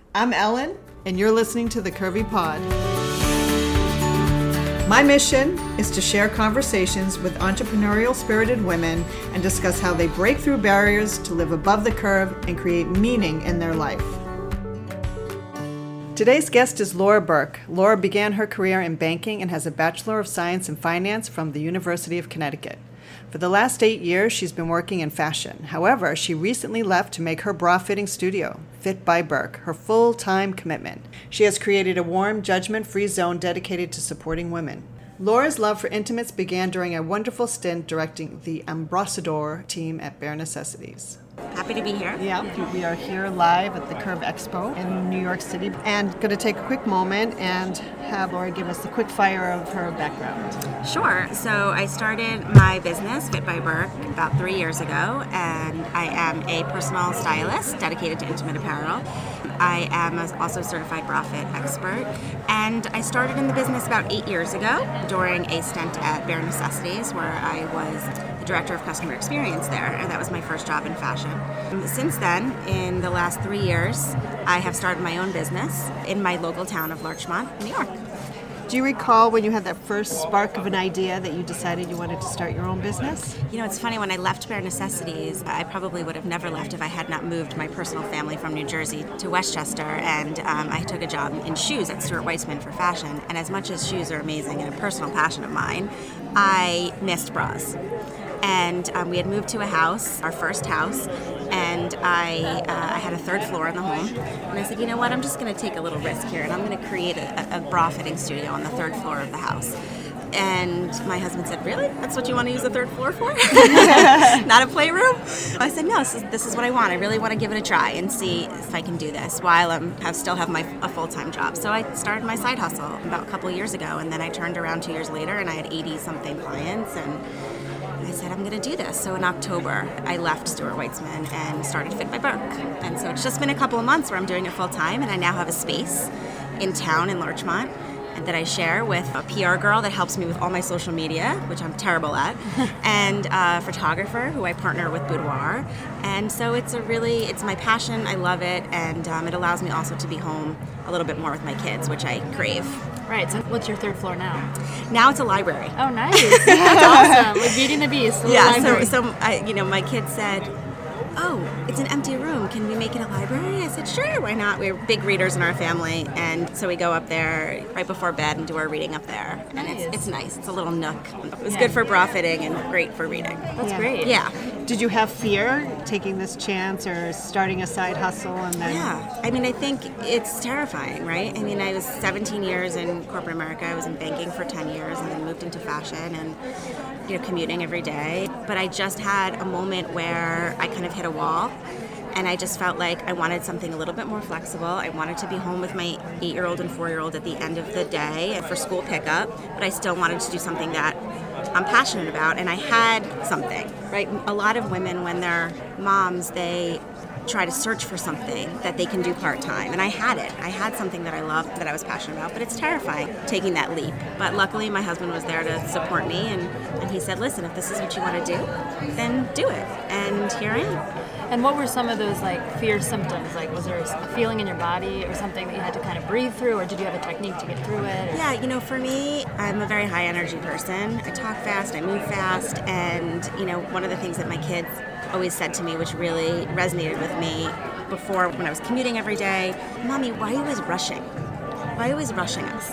I'm Ellen, and you're listening to the Curvy Pod. My mission is to share conversations with entrepreneurial spirited women and discuss how they break through barriers to live above the curve and create meaning in their life. Today's guest is Laura Burke. Laura began her career in banking and has a Bachelor of Science in Finance from the University of Connecticut. For the last 8 years, she's been working in fashion. However, she recently left to make her bra fitting studio, Fit by Burke, her full-time commitment. She has created a warm, judgment-free zone dedicated to supporting women. Laura's love for intimates began during a wonderful stint directing the Ambassador team at Bare Necessities. Happy to be here. Yeah, we are here live at the Curve Expo in New York City, and going to take a quick moment and have Laura give us the quick fire of her background. Sure. So I started my business, Fit by Burke, about 3 years ago, and I am a personal stylist dedicated to intimate apparel. I am also a certified bra fit expert, and I started in the business about 8 years ago during a stint at Bare Necessities, where I was the director of customer experience there, and that was my first job in fashion. Since then, in the last 3 years, I have started my own business in my local town of Larchmont, New York. Do you recall when you had that first spark of an idea that you decided you wanted to start your own business? You know, it's funny, when I left Bare Necessities, I probably would have never left if I had not moved my personal family from New Jersey to Westchester, and I took a job in shoes at Stuart Weitzman for fashion, and as much as shoes are amazing and a personal passion of mine, I missed bras. And we had moved to a house, our first house, and I had a third floor in the home. And I said, you know what, I'm just going to take a little risk here, and I'm going to create a bra fitting studio on the third floor of the house. And my husband said, really? That's what you want to use the third floor for? Not a playroom? I said, no, this is what I want. I really want to give it a try and see if I can do this while I still have a full-time job. So I started my side hustle about a couple years ago, and then I turned around 2 years later, and I had 80-something clients, and I said, I'm going to do this. So in October, I left Stuart Weitzman and started Fit by Burke. And so it's just been a couple of months where I'm doing it full time, and I now have a space in town in Larchmont that I share with a PR girl that helps me with all my social media, which I'm terrible at, and a photographer who I partner with Boudoir. And so it's my passion. I love it, and it allows me also to be home a little bit more with my kids, which I crave. Right, so what's your third floor now? Now it's a library. Oh, nice. That's awesome. Like Beauty and the Beast. Yeah, so my kids said, oh, it's an empty room. Can we make it a library? I said, sure, why not? We're big readers in our family, and so we go up there right before bed and do our reading up there. And it's nice. It's a little nook. It was good for bra fitting and great for reading. That's great. Yeah. Did you have fear taking this chance or starting a side hustle and then... Yeah. I mean, I think it's terrifying, right? I mean, I was 17 years in corporate America. I was in banking for 10 years and then moved into fashion and, commuting every day. But I just had a moment where I kind of hit a wall, and I just felt like I wanted something a little bit more flexible. I wanted to be home with my 8-year-old and 4-year-old at the end of the day for school pickup, but I still wanted to do something that I'm passionate about, and I had something, right? A lot of women, when they're moms, they try to search for something that they can do part-time, and I had it. I had something that I loved, that I was passionate about, but it's terrifying taking that leap. But luckily my husband was there to support me, and he said, listen, if this is what you want to do, then do it. And here I am. And what were some of those fear symptoms? Was there a feeling in your body or something that you had to kind of breathe through, or did you have a technique to get through it? Or? Yeah, for me, I'm a very high energy person. I talk fast, I move fast, and one of the things that my kids always said to me, which really resonated with me before when I was commuting every day, Mommy, why are you always rushing? Why are you always rushing us?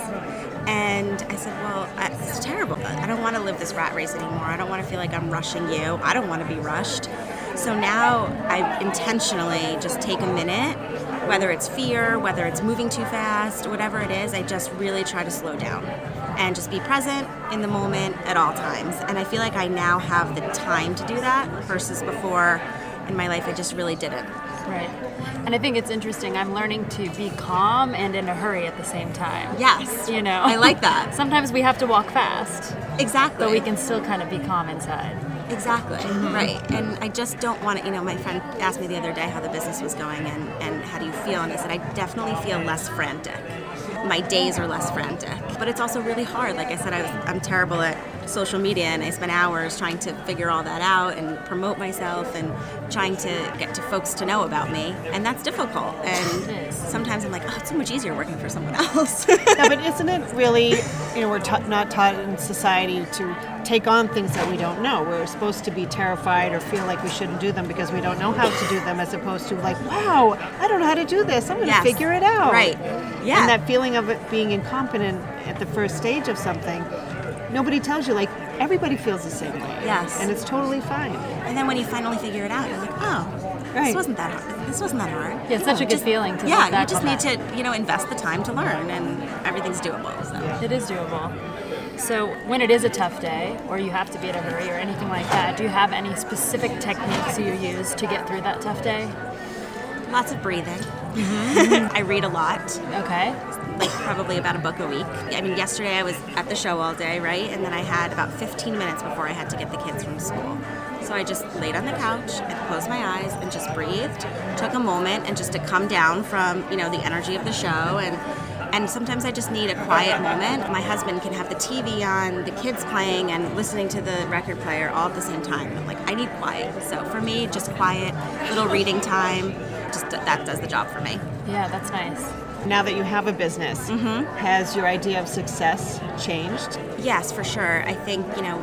And I said, well, it's terrible. I don't want to live this rat race anymore. I don't want to feel like I'm rushing you. I don't want to be rushed. So now I intentionally just take a minute, whether it's fear, whether it's moving too fast, whatever it is, I just really try to slow down and just be present in the moment at all times. And I feel like I now have the time to do that versus before in my life I just really didn't. Right. And I think it's interesting. I'm learning to be calm and in a hurry at the same time. Yes. I like that. Sometimes we have to walk fast. Exactly. But we can still kind of be calm inside. Exactly. Mm-hmm. Right. And I just don't want to, my friend asked me the other day how the business was going and how do you feel? And I said, I definitely feel less frantic. my days are less frantic. But it's also really hard. Like I said, I'm terrible at social media, and I spend hours trying to figure all that out and promote myself and trying to get to folks to know about me, and that's difficult. And sometimes I'm like, oh, it's so much easier working for someone else. Yeah, but isn't it really, we're not taught in society to take on things that we don't know. We're supposed to be terrified or feel like we shouldn't do them because we don't know how to do them, as opposed to like, wow, I don't know how to do this. I'm going to figure it out. Right. Yeah. And that feeling of it being incompetent at the first stage of something, nobody tells you. Like, everybody feels the same way. Yes. And it's totally fine. And then when you finally figure it out, you're like, oh, this wasn't that hard. This wasn't that hard. Yeah, it's such a good feeling to Yeah, look back you just on need that. to, invest the time to learn, and everything's doable. So. It is doable. So when it is a tough day, or you have to be in a hurry or anything like that, do you have any specific techniques you use to get through that tough day? Lots of breathing. I read a lot. Okay. Like probably about a book a week. I mean, yesterday I was at the show all day, right? And then I had about 15 minutes before I had to get the kids from school. So I just laid on the couch and closed my eyes and just breathed, took a moment and just to come down from, the energy of the show. And sometimes I just need a quiet moment. My husband can have the TV on, the kids playing, and listening to the record player all at the same time. I'm like, I need quiet. So for me, just quiet, little reading time, just that does the job for me. Yeah, that's nice. Now that you have a business, has your idea of success changed? Yes, for sure. I think,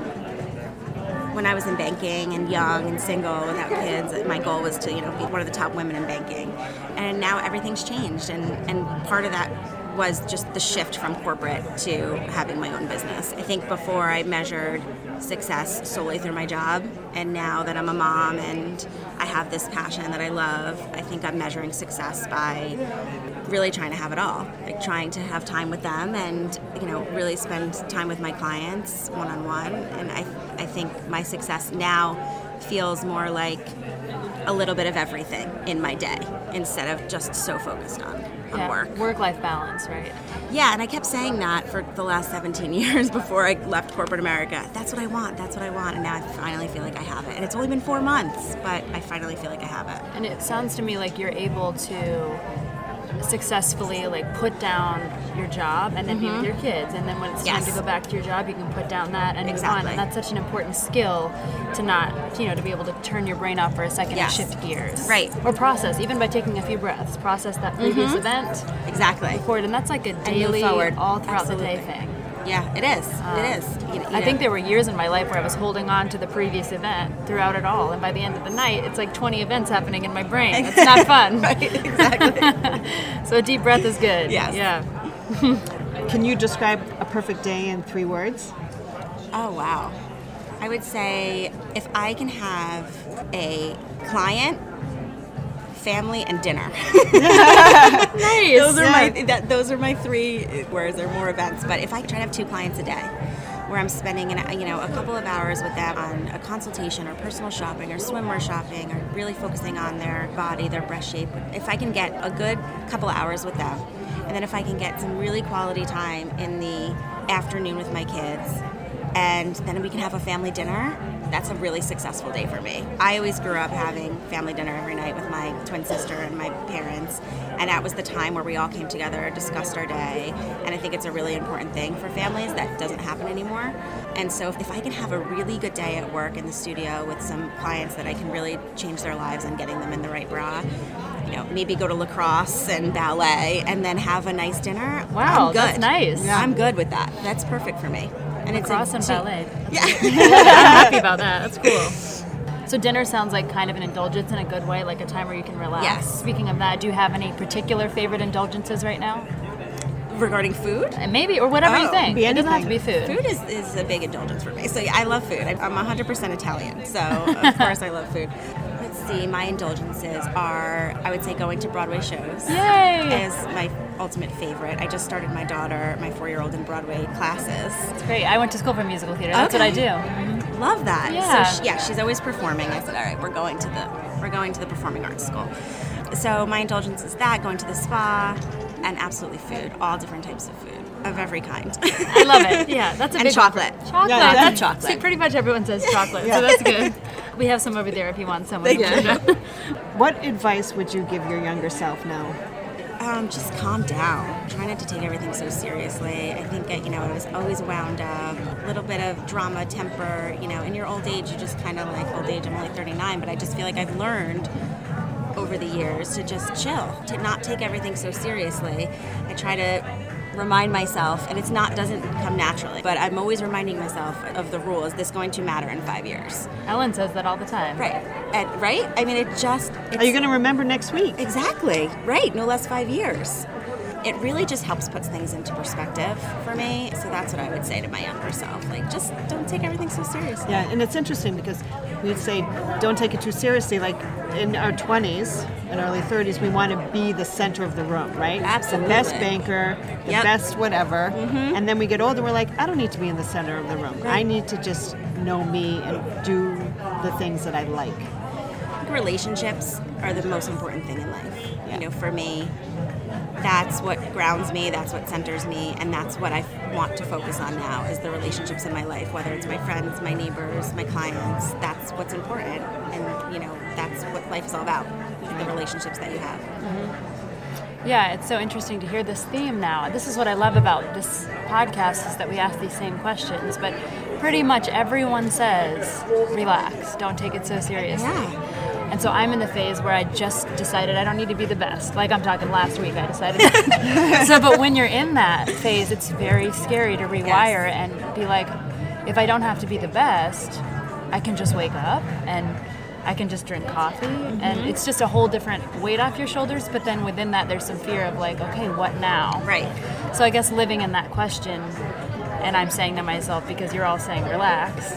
when I was in banking and young and single without kids, my goal was to, be one of the top women in banking. And now everything's changed. And part of that was just the shift from corporate to having my own business. I think before I measured success solely through my job, and now that I'm a mom and I have this passion that I love, I think I'm measuring success by really trying to have it all, like trying to have time with them and, really spend time with my clients one-on-one. And I think my success now feels more like a little bit of everything in my day instead of just so focused on work. Work-life balance, right? Yeah, and I kept saying that for the last 17 years before I left corporate America. That's what I want, and now I finally feel like I have it. And it's only been 4 months, but I finally feel like I have it. And it sounds to me like you're able to successfully put down your job and then be with your kids, and then when it's time to go back to your job, you can put down that and move on. And that's such an important skill to not, to be able to turn your brain off for a second and shift gears. Right. Or process, even by taking a few breaths, process that previous event. Exactly. Forward, and that's like a daily, all throughout the day thing. Yeah, it is. It is. I think there were years in my life where I was holding on to the previous event throughout it all, and by the end of the night, it's like 20 events happening in my brain. It's not fun. Right, exactly. So a deep breath is good. Yes. Yeah. Can you describe a perfect day in 3 words? Oh, wow. I would say if I can have a client, family, and dinner. Nice. Those are my 3 words. There are more events, but if I try to have 2 clients a day, where I'm spending a couple of hours with them on a consultation or personal shopping or swimwear shopping or really focusing on their body, their breast shape. If I can get a good couple of hours with them, and then if I can get some really quality time in the afternoon with my kids, and then we can have a family dinner, that's a really successful day for me. I always grew up having family dinner every night with my twin sister and my parents, and that was the time where we all came together, discussed our day, and I think it's a really important thing for families that doesn't happen anymore. And so if I can have a really good day at work in the studio with some clients that I can really change their lives and getting them in the right bra, maybe go to lacrosse and ballet and then have a nice dinner. Wow, I'm good. That's nice. Yeah. I'm good with that. That's perfect for me. And Lacrosse and ballet. Yeah. I'm happy about that. That's cool. So dinner sounds like kind of an indulgence in a good way, like a time where you can relax. Yes. Speaking of that, do you have any particular favorite indulgences right now? Regarding food? Maybe, or whatever you think. It doesn't have to be food. Food is a big indulgence for me. So yeah, I love food. I'm 100% Italian, so of course I love food. Let's see, my indulgences are, I would say, going to Broadway shows. Yay! Is my ultimate favorite. I just started my daughter, my 4-year-old, in Broadway classes. It's great. I went to school for musical theater. That's what I do. Love that. Yeah. So she's always performing. I said, all right, we're going to the performing arts school. So my indulgence is that, going to the spa, and absolutely food, all different types of food of every kind. I love it. Yeah, that's a and big chocolate. One. Chocolate. Yeah, That's chocolate. See, pretty much everyone says chocolate, so that's good. We have some over there if you want some. Thank you. What advice would you give your younger self now? Just calm down. Try not to take everything so seriously. I think, I was always wound up, a little bit of drama, temper. In your old age, you just kind of like, old age, I'm only 39, but I just feel like I've learned over the years to just chill, to not take everything so seriously. I try to remind myself, and doesn't come naturally, but I'm always reminding myself of the rule. Is this going to matter in 5 years? Ellen says that all the time. Right. Right? I mean, Are you going to remember next week? Exactly. Right. No less 5 years. It really just helps put things into perspective for me. So that's what I would say to my younger self. Like, just don't take everything so seriously. Yeah, and it's interesting because we'd say don't take it too seriously. Like in our 20s and early 30s, we want to be the center of the room, right? Absolutely. The best banker, the best whatever. Mm-hmm. And then we get older, we're like, I don't need to be in the center of the room. Right. I need to just know me and do the things that I like. I think relationships are the most important thing in life. Yeah. For me, that's what grounds me, that's what centers me, and that's what I want to focus on now is the relationships in my life, whether it's my friends, my neighbors, my clients. That's what's important, and that's what life is all about, the relationships that you have. Mm-hmm. Yeah, it's so interesting to hear this theme now. This is what I love about this podcast is that we ask these same questions, but pretty much everyone says, relax, don't take it so seriously. Yeah. And so I'm in the phase where I just decided I don't need to be the best. Like I'm talking last week, I decided that. But when you're in that phase, it's very scary to rewire and be like, if I don't have to be the best, I can just wake up and I can just drink coffee. Mm-hmm. And it's just a whole different weight off your shoulders. But then within that, there's some fear of like, okay, what now? Right. So I guess living in that question, and I'm saying to myself, because you're all saying relax,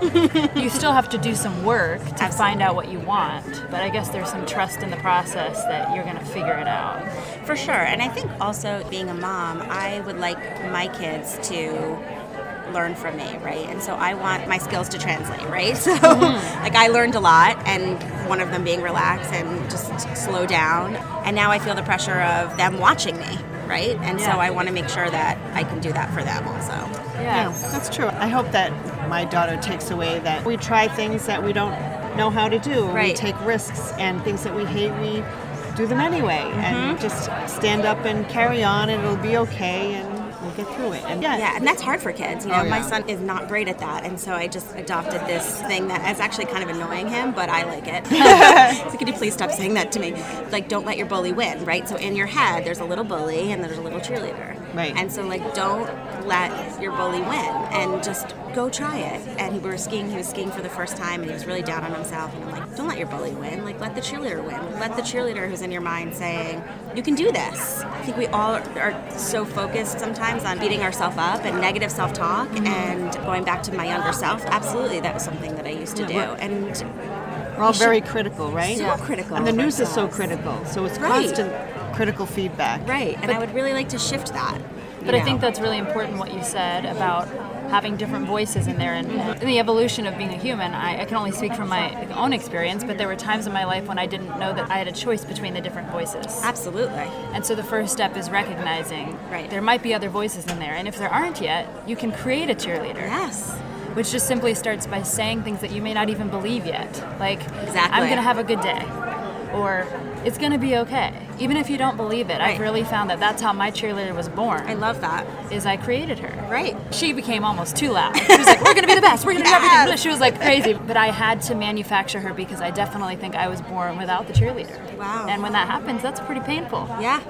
you still have to do some work to find out what you want, but I guess there's some trust in the process that you're going to figure it out. For sure. And I think also being a mom, I would like my kids to learn from me, right? And so I want my skills to translate, right? So like I learned a lot, and one of them being relax and just slow down. And now I feel the pressure of them watching me, right? And so I want to make sure that I can do that for them also. Yeah, that's true. I hope that my daughter takes away that we try things that we don't know how to do. Right. We take risks, and things that we hate, we do them anyway. And just stand up and carry on, and it'll be okay, and we'll get through it. And and that's hard for kids. My son is not great at that, and so I just adopted this thing that is actually kind of annoying him, but I like it. So could you please stop saying that to me? Like, don't let your bully win, right? So in your head, there's a little bully and there's a little cheerleader. Right. And so, like, don't let your bully win, and just go try it. And he was skiing for the first time, and he was really down on himself, and I'm like, don't let your bully win. Like, let the cheerleader win. Let the cheerleader who's in your mind saying, you can do this. I think we all are so focused sometimes on beating ourselves up and negative self-talk, and going back to my younger self, absolutely, that was something that I used to do. And we're all very critical, right? So critical. And the news is so critical, so it's constant critical feedback. Right, and I would really like to shift that. But I think that's really important what you said about having different voices in there, and in the evolution of being a human. I can only speak from my own experience, but there were times in my life when I didn't know that I had a choice between the different voices. Absolutely. And so the first step is recognizing there might be other voices in there, and if there aren't yet, you can create a cheerleader. Yes. Which just simply starts by saying things that you may not even believe yet. Like, exactly. I'm going to have a good day. Or, it's going to be okay. Even if you don't believe it, I've really found that that's how my cheerleader was born. I love that. Is I created her. Right. She became almost too loud. She was like, we're going to be the best. We're going to do everything. She was like crazy. But I had to manufacture her because I definitely think I was born without the cheerleader. Wow. And when that happens, that's pretty painful. Yeah.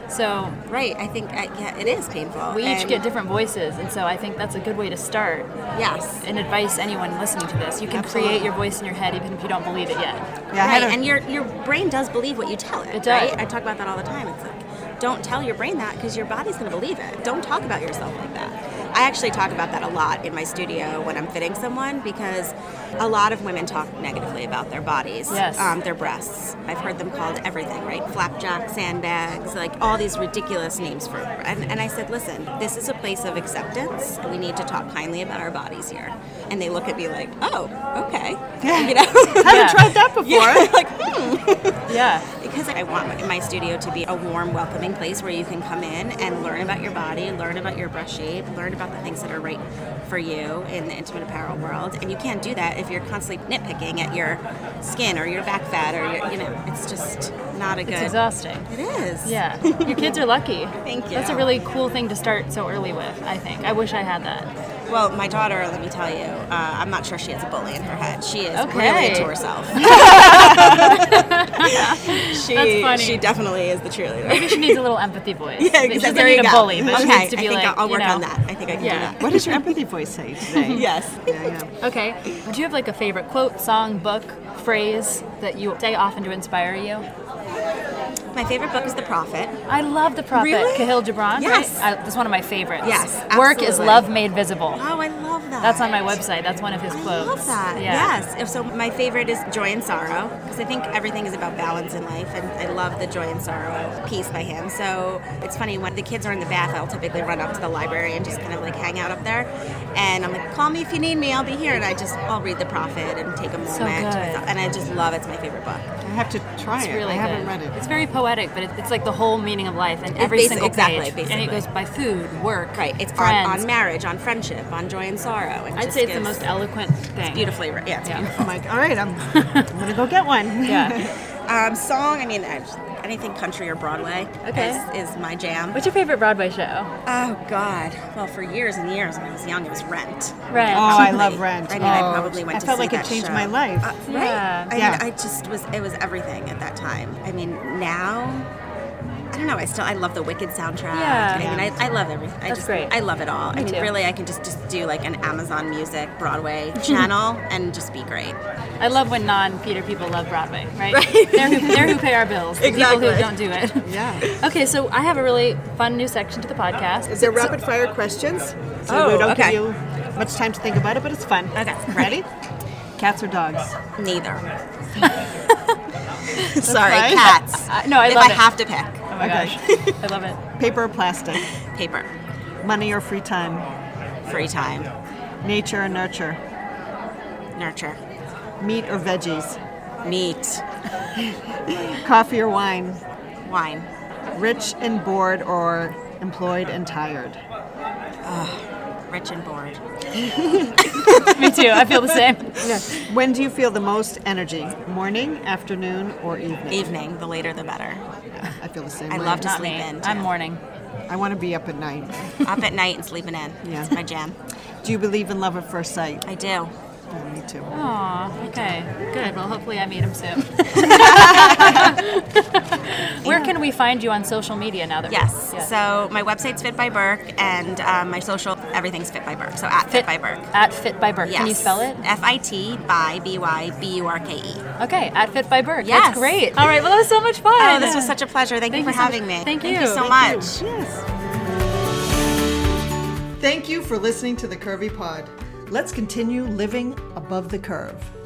So right, I think it is painful. We each get different voices, and so I think that's a good way to start. Yes. And advice anyone listening to this: you can create your voice in your head even if you don't believe it yet. Yeah, right. And your brain does believe what you tell it. It does. Right? I talk about that all the time. It's like, don't tell your brain that because your body's going to believe it. Don't talk about yourself like that. I actually talk about that a lot in my studio when I'm fitting someone, because a lot of women talk negatively about their bodies, their breasts. I've heard them called everything, right? Flapjack, sandbags, like all these ridiculous names for. And I said, listen, this is a place of acceptance, and we need to talk kindly about our bodies here. And they look at me like, oh, okay. Yeah. You know? Haven't tried that before. Yeah. Like, Yeah. Because I want my studio to be a warm, welcoming place where you can come in and learn about your body, learn about your breast shape, learn about the things that are right for you in the intimate apparel world. And you can't do that if you're constantly nitpicking at your skin or your back fat or your, it's just not a good. It's exhausting. It is. Yeah. Your kids are lucky. Thank you. That's a really cool thing to start so early with, I think. I wish I had that. Well, my daughter, let me tell you, I'm not sure she has a bully in her head. She is Okay. really into herself. That's funny. She definitely is the cheerleader. Maybe she needs a little empathy voice. Yeah, She doesn't there you need a go. bully, but she Okay, needs to be I think like, I'll work you know. on that. I think I can do that. What does your empathy voice say today? Yes. Yeah. Okay. Do you have like a favorite quote, song, book, phrase that you say often to inspire you? My favorite book is The Prophet. I love The Prophet. Really? Kahlil Gibran. Yes. Right? That's one of my favorites. Yes, Work is absolutely. love made visible. Oh, I love that. That's on my website. That's one of his I quotes. love that. Yeah. Yes. So my favorite is Joy and Sorrow, because I think everything is about balance in life, and I love the Joy and Sorrow piece by him. So it's funny, when the kids are in the bath, I'll typically run up to the library and just kind of like hang out up there. And I'm like, call me if you need me, I'll be here. And I'll read The Prophet and take a moment. So good. And I just love it. It's my favorite book. I have to try It's it. really I haven't good. read it. It's very poetic, but it's like the whole meaning of life and It's every single exactly, page. basically. And it goes by food, work, Right. It's friends. on marriage, on friendship, on joy and sorrow. And I'd just say it's the gives- most eloquent thing. beautifully written. Yeah, it's Yeah. beautiful. I'm like, all right, I'm gonna go get one. Yeah. Song, I mean, anything country or Broadway Okay. is my jam. What's your favorite Broadway show? Oh, God. Well, for years and years when I was young, it was Rent. Rent. Oh, I love Rent. I mean, I probably went I to felt see like it that changed show. my life. Right? Yeah. I Yeah. mean, it was everything at that time. I mean, now, I don't know, I love the Wicked soundtrack. Yeah. I mean, I love everything. That's great. I love it all. I mean, too. really, I can just do like an Amazon Music Broadway channel and just be great. I love when non-Peter people love Broadway, right? They're who pay our bills. The people Exactly. who don't do it. Yeah. Okay, so I have a really fun new section to the podcast. Is there rapid fire questions? So Oh, we don't okay. give you much time to think about it, but it's fun. Okay. Ready? Cats or dogs? Neither. Sorry, fine. cats. No, I if love I it. have to pick, Oh my Okay. gosh, I love it. Paper or plastic? paper, Money or free time? free time, Nature or nurture? nurture, Meat or veggies? meat, Coffee or wine? wine, Rich and bored or employed and tired? rich and bored. Me too. I feel the same. When do you feel the most energy? Morning, afternoon, or evening? Evening, the later the better. I feel the same I way. love to Not sleep me. in. Too. I'm morning. I want to be up at night. Up at night and sleeping in. Yeah. It's my jam. Do you believe in love at first sight? I do. Oh, me too. Aw, okay, good. Well, hopefully I meet him soon. Where can we find you on social media now that Yes. we're... Yeah. So my website's Fit by Burke, and my social, everything's Fit by Burke. So at Fit by Burke. At Fit by Burke. Yes. Can you spell it? FIT by BYBURKE. Okay, at Fit by Burke. Yes. That's great. All right, well, that was so much fun. Oh, this was such a pleasure. Thank you for you so much. having me. Thank you. Thank you so Thank much. Yes. Thank you for listening to the Curvy Pod. Let's continue living above the curve.